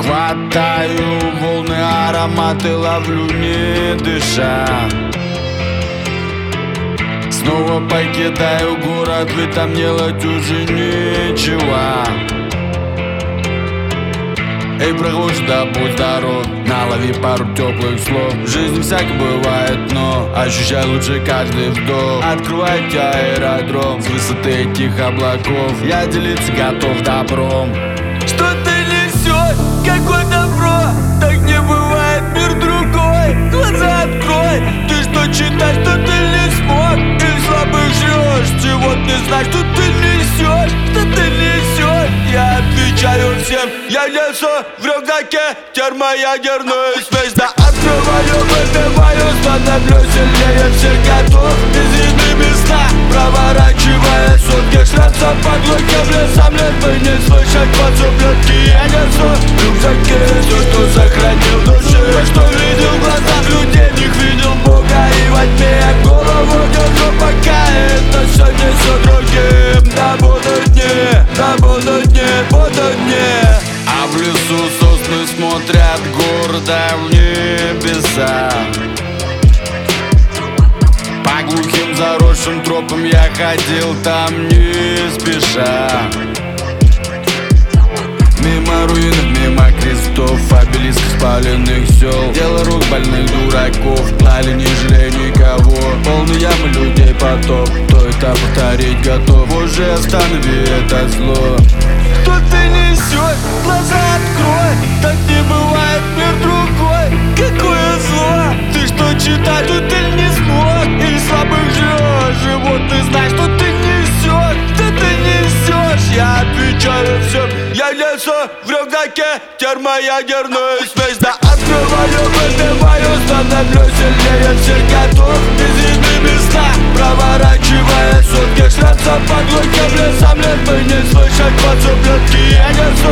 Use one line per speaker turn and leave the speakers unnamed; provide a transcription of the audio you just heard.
Хватаю волны, ароматы ловлю не дыша. Снова покидаю город, ведь там делать уже нечего. Эй, прохожий, да будь здоров, налови пару теплых слов. В жизни всяко бывает, но ощущай лучше каждый вдох. Открывайте аэродром с высоты этих облаков. Я делиться готов добром.
Что ты несешь? Какое добро? Так не бывает, мир другой. Глаза открой. Ты что читаешь, что ты не смог? Или слабых жрешь? Чего ты знаешь, что ты несешь? Что ты несешь? Я отвечаю всем. Я несу в рюкзаке термоядерную смесь. Да открываю, выпиваю, становлюсь сильнее всех готов. Безвидные места, проворачивая сутки. Шраться под луком, лесом лет не слышать под ублюдки. Я несу в рюкзаке все, что сохранил в душе. Что видел в глазах людей, в них видел Бога. И во тьме я голову держу, пока это все несу другим. Да будут дни, да будут дни, будут дни.
А в лесу сосны смотрят гордо в небеса. По глухим заросшим тропам я ходил там не спеша. Мимо руин, мимо крестов, обелиск спаленных сел. Дело рук больных дураков, гнали не жалея никого. Полные ямы людей потоп, кто это повторить готов. Уже останови это зло.
Что ты несешь? Глаза открой. Так не бывает, мир другой. Какое зло? Ты что читаешь, что ты не смог? Или слабых жрешь? И вот ты знаешь, что ты несешь. Что ты несешь? Я отвечаю всем. Я несу в рюкзаке термоядерную смесь. Да открываю, выпиваю, становлюсь сильнее всех готов. Безвидные места, проворачивая сутки. Шраться под луком, лесом лет бы не слышать под ублюдки. Я несу